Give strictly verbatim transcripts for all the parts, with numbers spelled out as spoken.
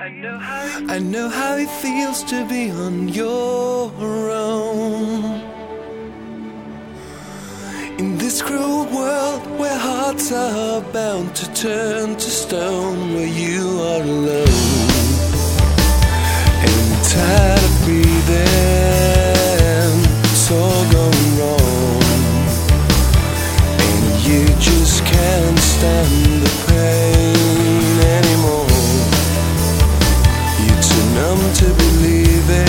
I know how it feels to be on your own. In this cruel world where hearts are bound to turn to stone, where you are alone and tired of breathing, it's all going wrong, and you just can't stand the pain anymore. You're too numb to believe it.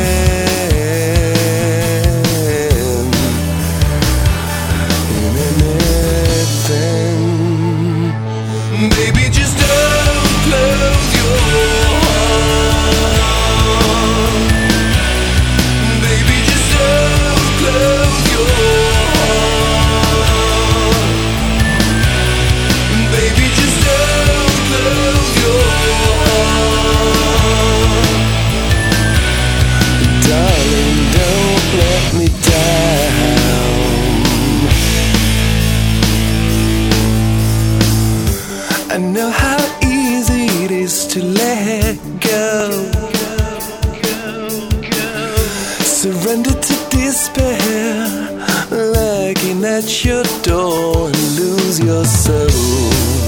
Baby, just don't close your heart. Baby, just don't close your heart. Baby, just don't close your heart. Darling, don't let me down. I know how easy it is to let go, surrender to despair, looking at your door and lose your soul,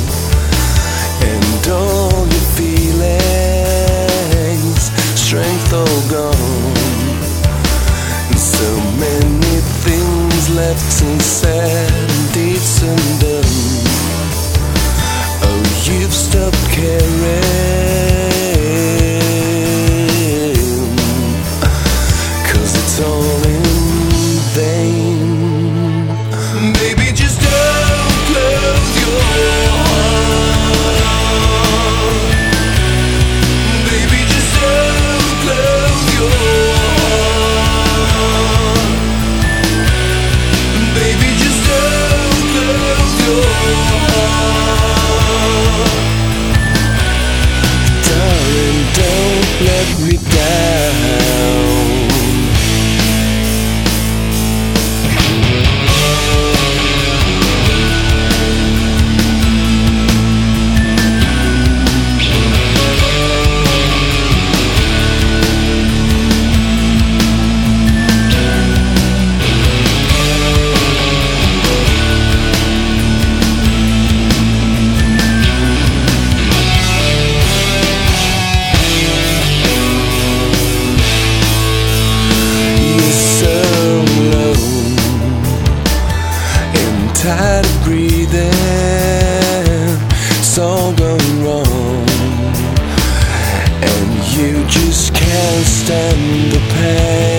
and all your feelings, strength all gone, and so many things left unsaid and deeds undone. You've stopped caring, 'cause it's all in vain. Baby, just don't close your heart. Baby, just don't close your heart. Baby, just don't close your heart. Don't let me down. Tired of breathing, it's all going wrong, and you just can't stand the pain.